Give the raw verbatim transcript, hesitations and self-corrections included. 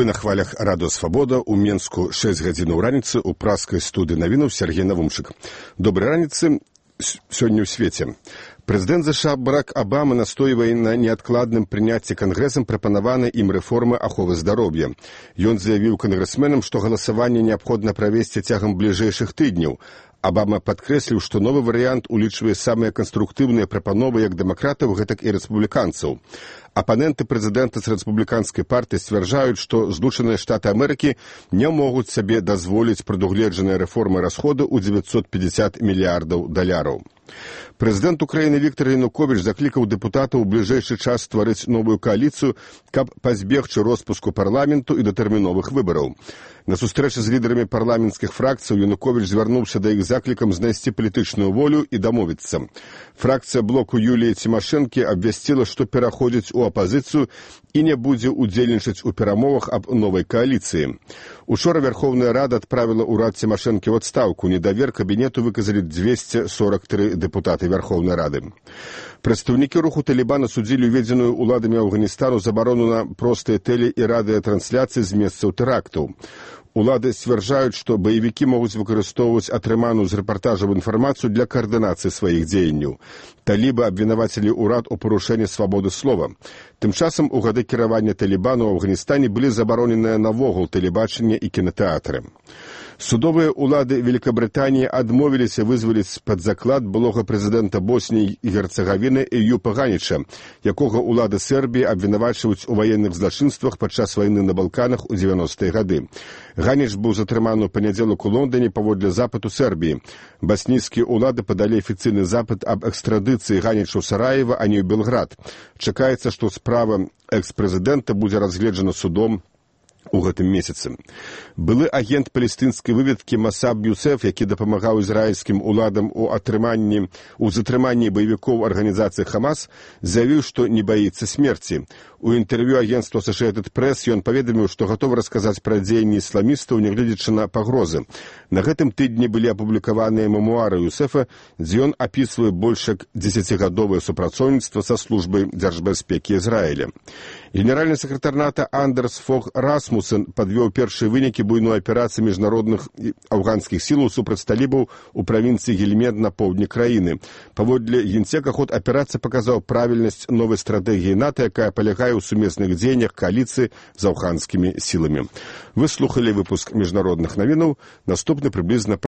Вы на хвалях Радио Свобода, у Менску шэсць гадзінаў раніцы, у праскай студыі навінаў Сергей Навумчык. Добрай раніцы сёння ў свеце. Прэзідэнт ЗША Барак Абама настойвае на неадкладным прыняцці кангрэсам прапанаванай ім рэформы аховы здароўя. Ён заявіў кангрэсменам, што галасаванне неабходна правесці цягам бліжэйшых тыдняў. Абама падкрэсліў, што новы варыянт улічвае самыя канструктыўныя прапановы як дэмакратаў, гэтак і рэспубліканцаў. Апаненты прэзідэнта з рэспубліканскай партыі сцвярджаюць, што Злучаныя Штаты Амерыкі не могуць сабе дазволіць прадугледжаныя рэформы расходу ў дзевяцьсот пятьдесят мільярдаў даляраў. Прэзідэнт Украіны Віктор Януковіч заклікаў дэпутатаў у бліжэйшы час стварыць новую кааліцыю, каб пазбегчы роспуску парламенту і датэрміновых выбараў. На сустрэчы з лідарамі парламенцкіх фракцый Януковіч звярнуўся да іх заклікам знайсці палітычную волю і дамовіцца. Фракцыя блоку Юліі Цімашэнкі абвясціла, што пераходзіць у апазіцыю і не будзе удзельнічаць у перамовах аб новай кааліцыі. Учора Верховная Рада адправіла ўрад Цімашэнкі ў адстаўку. Недавер кабінету выказалі двести сорок три дэпутаты Верховнай Рады. Прадстаўнікі руху Талібана судзілі уведзеную ўладамі Афганістану забарону на простыя тэле- і радыётрансляцыі з месцаў тэрактаў. Улады сцвярджаюць, што баевікі могуць выкарыстоўваць атрыманую з рэпартажаў інфармацыю для каардынацыі сваіх дзеянняў. Талібы абвінавацілі ўрад у парушэнні свабоды слова. Тым часам у гады кіравання Талібану ў Афганістане былі забароненыя навогул тэлебачанне і кінатэатры. Судовыя ўлады Великабрытаніі адмовіліся вызваліць пад заклад былога прэзідэнта Босніі і Герцагавіны Эюпа Ганіча, якога ўлады Сербіі абвінавачваюць у ваенных злачынствах падчас вайны на Балканах у дзевяностыя гады. Ганіч быў затрыманы ў панядзелак у Лондоне паводле запыту Сербіі. Баснійскія ўлады падалі афіцыйны запыт аб экстрадыцыі Ганіча ў Сараева, а не ў Белград. Чакаецца, што справа экс-прэзідэнта будзе разгледжана судом у гэтым месяцы. Былы агент палестынскай выведкі Масаб Юсеф, які дапамагаў ізраільскім уладам у атрыманні у затрыманні баевікоў арганізацыі Хамас, заявіў, што не баіцца смерці. У інтэрв'ю агентства Associated Press ён паведаміў, што гатовы расказаць пра дзеянні ісламістаў, нягледзячы на пагрозы. На гэтым тыдні былі апублікаваныя мемуары Юсефа, дзе ён апісвае больш як дзесяцігадовае супрацоўніцтва са службай дзяржбяспекі Ізраіля. Генеральны сакратар НАТО Андерс Фог Расмуссен падвёў першыя вынікі буйной аперацыі міжнародных афганскіх сілаў супраць талібаў у правінцыі Гельмед на поўдні краіны. Паводле генсека ход аперацыі паказаў правільнасць новай стратэгіі НАТО, якая палягае ў сумесных дзеяннях кааліцыі з афганскімі сіламі. Вы слухалі выпуск міжнародных навінаў, наступны прыблізна